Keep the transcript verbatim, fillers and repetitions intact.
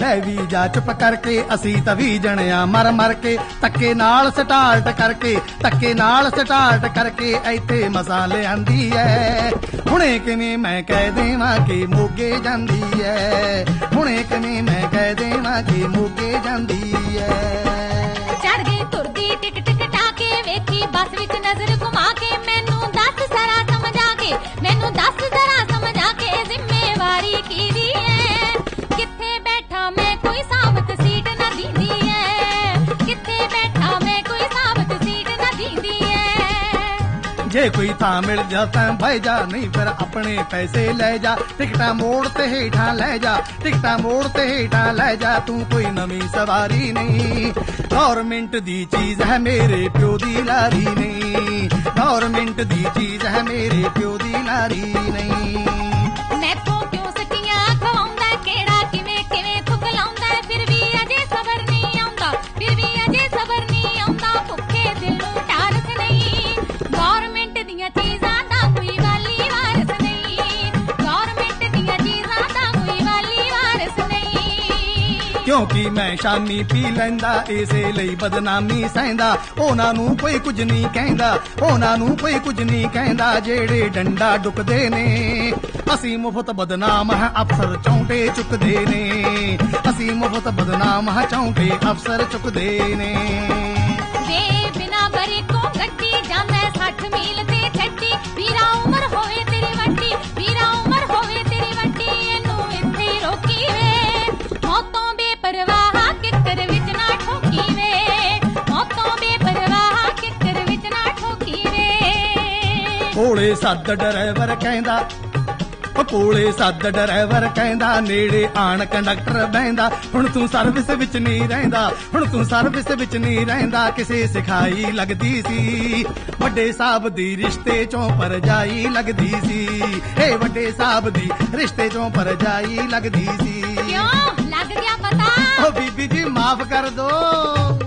ਲੈ ਵੀ ਜਾ ਚੁੱਪ ਕਰਕੇ ਅਸੀਂ ਤਾਂ ਵੀ ਜਣਿਆ ਮਰ ਮਰ ਕੇ ਧੱਕੇ ਨਾਲ ਸਟਾਰਟ ਕਰਕੇ ਧੱਕੇ ਨਾਲ ਸਟਾਰਟ ਕਰਕੇ ਇੱਥੇ ਮਸਾਂ ਲਿਆਂਦੀ ਐ ਹੁਣੇ ਕਿਵੇਂ ਮੈਂ ਕਹਿ ਦੇਵਾਂ ਕਿ ਮੋਗੇ ਜਾਂਦੀ ਐ ਹੁਣੇ ਕਿਵੇਂ ਮੈਂ ਕਹਿ ਦੇਵਾਂ ਕਿ ਮੋਗੇ ਜਾਂਦੀ ਐ ਚੜ ਗਈ ਤੁਰਦੀ ਟਿਕਟ ਕਟਾ ਕੇ ਵੇਖੀ ਬੱਸ ਵਿੱਚ ਨਜ਼ਰ ਘੁਮਾ ਕੇ ਮੈਨੂੰ ਦੱਸ ਜ਼ਰਾ ਸਮਝਾ ਕੇ ਮੈਨੂੰ ਦੱਸ ਜ਼ਰਾ ਸਮਝਾ ਕੇ ਜ਼ਿੰਮੇਵਾਰੀ ਕਿਹਦੀ ਐ ਕਿੱਥੇ ਬੈਠਾ ਮੈਂ ਕੋਈ ਸਾਬਤ ਸੀਟ ਨਾ ਦਿੰਦੀ ਐ ਕਿੱਥੇ ਬੈਠਾ ਮੈਂ ਕੋਈ ਸਾਬਤ ਸੀਟ ਨਾ ਦਿੰਦੀ ਐ ਜੇ ਕੋਈ ਥਾਂ ਮਿਲ ਜਾ ਤਾਂ ਬਹਿ ਜਾ ਨਹੀਂ ਫਿਰ ਆਪਣੇ ਪੈਸੇ ਲੈ ਜਾ ਟਿਕਟਾਂ ਮੋੜ ਤੇ ਹੇਠਾਂ ਲੈ ਜਾ ਟਿਕਟਾਂ ਮੋੜ ਤੇ ਹੇਠਾਂ ਲੈ ਜਾ ਤੂੰ ਕੋਈ ਨਵੀਂ ਸਵਾਰੀ ਨਹੀਂ ਗੌਰਮਿੰਟ ਦੀ ਚੀਜ਼ ਹੈ ਮੇਰੇ ਪਿਓ ਦੀ ਲਾਰੀ ਨਹੀਂ ਗੌਰਮਿੰਟ ਦੀ ਚੀਜ਼ ਹੈ ਮੇਰੇ ਪਿਓ ਦੀ ਲਾਰੀ ਨਹੀਂ ਮੈਥੋਂ ਕਿਉਂ ਸਕੀਆਂ ਖਵਾਉਂਦਾ ਕਿਹੜਾ ਕਿਵੇਂ ਕਿਵੇਂ ਥੁੱਕ ਲਾਉਂਦਾ ਫਿਰ ਵੀ ਅਜੇ ਸਬਰ ਨਹੀਂ ਆਉਂਦਾ ਫਿਰ ਵੀ ਅਜੇ ਸਬਰ ਨਹੀਂ ਆਉਂਦਾ ਭੁੱਖੇ ਦਿਲ ਨੂੰ ਟਾਰਸ ਨਹੀਂ ਗੌਰਮਿੰਟ ਦੀਆਂ ਚੀਜ਼ਾਂ ਦਾ ਕੋਈ ਵਾਲੀ ਵਾਰਸ ਨਹੀਂ ਗੌਰਮਿੰਟ ਦੀਆਂ ਚੀਜ਼ਾਂ ਦਾ ਕੋਈ ਵਾਲੀ ਵਾਰਸ ਨਹੀਂ ਕਿਉਂਕਿ ਮੈਂ ਸ਼ਾਮੀ ਪੀ ਲੈਂਦਾ ਇਸੇ ਲਈ ਬਦਨਾਮੀ ਸਹਿੰਦਾ ਉਹਨਾਂ ਨੂੰ ਕੋਈ ਕੁਝ ਨਹੀਂ ਕਹਿੰਦਾ ਉਹਨਾਂ ਨੂੰ ਕੋਈ ਕੁਝ ਨਹੀਂ ਕਹਿੰਦਾ ਜਿਹੜੇ ਡੰਡਾ ਡੁੱਕਦੇ ਨੇ ਅਸੀਂ ਮੁਫਤ ਬਦਨਾਮ ਹਾਂ ਅਫਸਰ ਚੌਂਟੇ ਚੁੱਕਦੇ ਨੇ ਅਸੀਂ ਮੁਫਤ ਬਦਨਾਮ ਹਾਂ ਚੌਂਟੇ ਅਫਸਰ ਚੁੱਕਦੇ ਨੇ ਵੇ ਬਿਨਾ ਬਰੀ ਕੋ ਗੱਡੀ ਜਾਂਦਾ ਸੱਠ ਮੀਲ ਤੇ ਛੱਡੀ ਵੀਰਾ ਉਮਰ ਹੋਵੇ ਤੇਰੀ ਵੱਡੀ ਵੀਰਾ ਉਮਰ ਹੋਵੇ ਤੇਰੀ ਵੱਡੀ ਇਹਨੂੰ ਇੱਥੇ ਰੋਕੀ ਵੇ ਮੌਤੋਂ ਬੇਪਰਵਾਹ ਕਿੱਕਰ ਵਿੱਚ ਨਾ ਠੋਕੀ ਵੇ ਮੌਤੋਂ ਬੇਪਰਵਾਹ ਕਿੱਕਰ ਵਿੱਚ ਨਾ ਠੋਕੀ ਵੇ ਕੋਲੇ ਸੱਦ ਡਰਾਈਵਰ ਕਹਿੰਦਾ ਕੋਲੇ ਸੱਦ ਡਰਾਈਵਰ ਕਹਿੰਦਾ ਨੇੜੇ ਆਣ ਕੰਡਕਟਰ ਬਹਿੰਦਾ ਹੁਣ ਤੂੰ ਸਰਵਿਸ ਵਿੱਚ ਨਹੀਂ ਰਹਿੰਦਾ ਹੁਣ ਤੂੰ ਸਰਵਿਸ ਵਿੱਚ ਨਹੀਂ ਰਹਿੰਦਾ ਕਿਸੇ ਸਿਖਾਈ ਲੱਗਦੀ ਸੀ ਵੱਡੇ ਸਾਹਿਬ ਦੀ ਰਿਸ਼ਤੇ ਚੋਂ ਪਰਜਾਈ ਲੱਗਦੀ ਸੀ ਏ ਵੱਡੇ ਸਾਹਿਬ ਦੀ ਰਿਸ਼ਤੇ ਚੋਂ ਪਰਜਾਈ ਲੱਗਦੀ ਸੀ ਕਿਉਂ ਲੱਗ ਗਿਆ ਪਤਾ ਓ ਬੀਬੀ ਜੀ ਮਾਫ ਕਰ ਦੋ